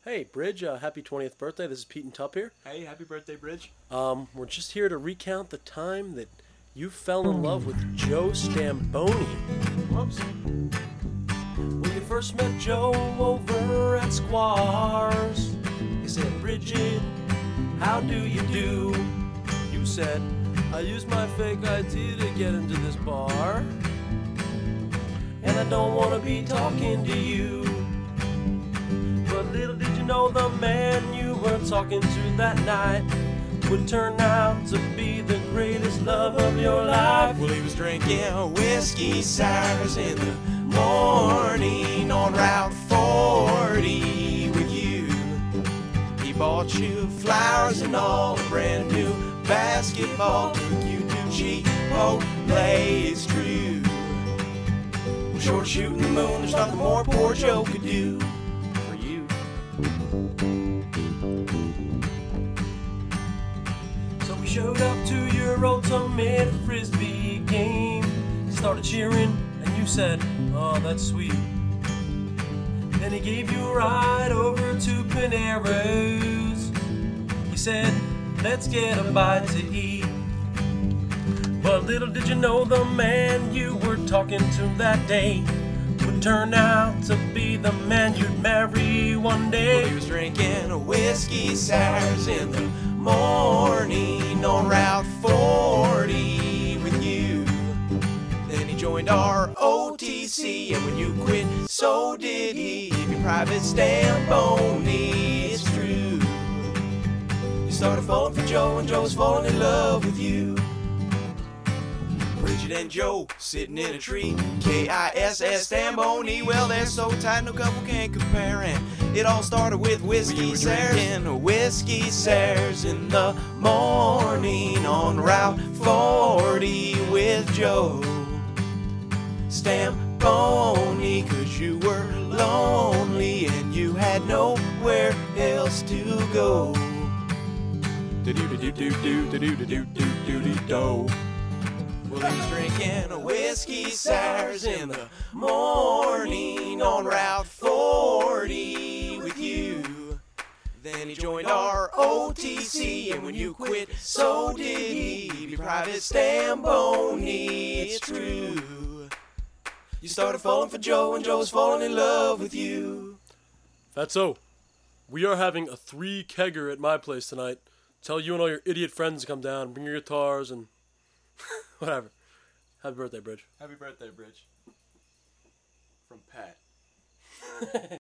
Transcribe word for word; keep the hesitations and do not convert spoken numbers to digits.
Hey, Bridge, uh, happy twentieth birthday. This is Pete and Tup here. Hey, happy birthday, Bridge. Um, we're just here to recount the time that you fell in love with Joe Stamboni. Whoops. When you first met Joe over at Squars, he said, Bridget, how do you do? You said, I used my fake I D to get into this bar, and I don't want to be talking to you. But little did you know the man you were talking to that night would turn out to be the greatest love of your life. Well, he was drinking whiskey sours in the morning on Route forty with you. He bought you flowers and all a brand new basketball. Took you to Chipotle, it's true. Well, short shooting the moon, there's nothing more poor Joe could do. So we showed up to your ultimate frisbee game. Started cheering and you said, oh, that's sweet. Then he gave you a ride over to Panera's. He said, let's get a bite to eat. But little did you know the man you were talking to that day would turn out to be the man you'd marry one day. Well, he was drinking whiskey sours in the morning on Route forty with you. Then he joined our O T C, and when you quit, so did he. Your private Stamboni, it's true. You started falling for Joe, and Joe's falling in love with you. Bridget and Joe sitting in a tree, K I S S Stamboni. Well, they're so tight, no couple can compare. And it all started with whiskey sours, drinking whiskey sours in the morning on Route forty with Joe Stamboni. Cause you were lonely and you had nowhere else to go. Do do do do do do do do do do do do. Well, he was drinking whiskey sours in the morning on Route forty with you. Then he joined our O T C, and when you quit, so did he. Be private Stamboni, it's true. You started falling for Joe, and Joe was falling in love with you. Fatso, we are having a three kegger at my place tonight. Tell you and all your idiot friends to come down, bring your guitars and whatever. Happy birthday, Bridge. Happy birthday, Bridge. From Pat.